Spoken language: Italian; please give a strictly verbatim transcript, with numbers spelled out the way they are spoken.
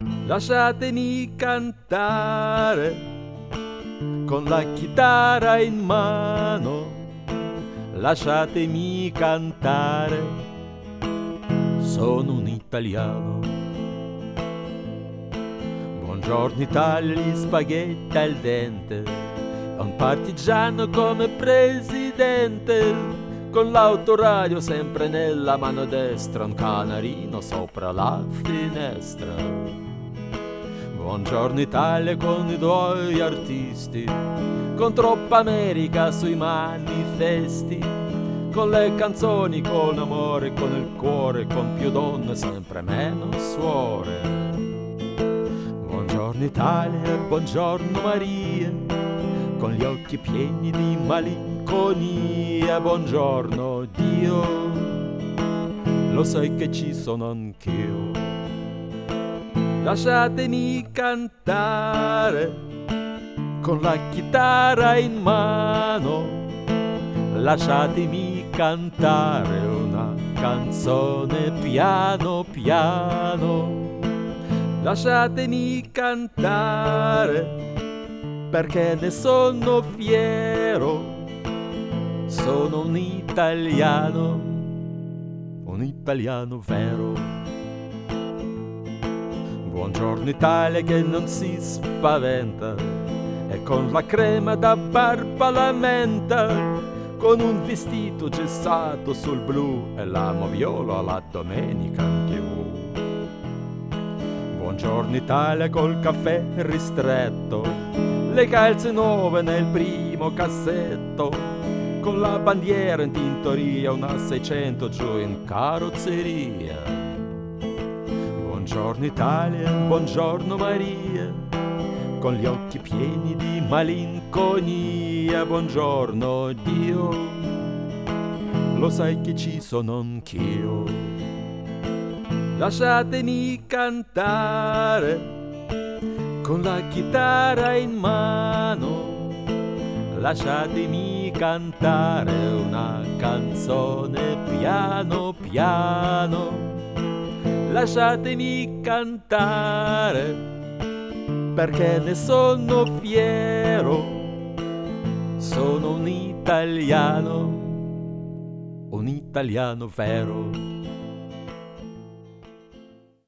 Lasciatemi cantare con la chitarra in mano, lasciatemi cantare, sono un italiano. Buongiorno Italia, gli spaghetti al dente, è un partigiano come presidente, con l'autoradio sempre nella mano destra, un canarino sopra la finestra. Buongiorno Italia con i tuoi artisti, con troppa America sui manifesti, con le canzoni, con amore, con il cuore, con più donne, sempre meno suore. Buongiorno Italia, buongiorno Maria, con gli occhi pieni di malinconia. Buongiorno Dio, lo sai che ci sono anch'io. Lasciatemi cantare con la chitarra in mano, lasciatemi cantare una canzone piano piano. Lasciatemi cantare perché ne sono fiero, sono un italiano, un italiano vero. Buongiorno Italia che non si spaventa e con la crema da barba la menta, con un vestito gessato sul blu e la moviola alla domenica in tivù. Buongiorno Italia col caffè ristretto, le calze nuove nel primo cassetto, con la bandiera in tintoria, una seicento giù in carrozzeria. Buongiorno Italia, buongiorno Maria, con gli occhi pieni di malinconia. Buongiorno Dio, lo sai che ci sono anch'io. Lasciatemi cantare con la chitarra in mano, lasciatemi cantare una canzone piano piano. Lasciatemi cantare perché ne sono fiero, sono un italiano, un italiano vero.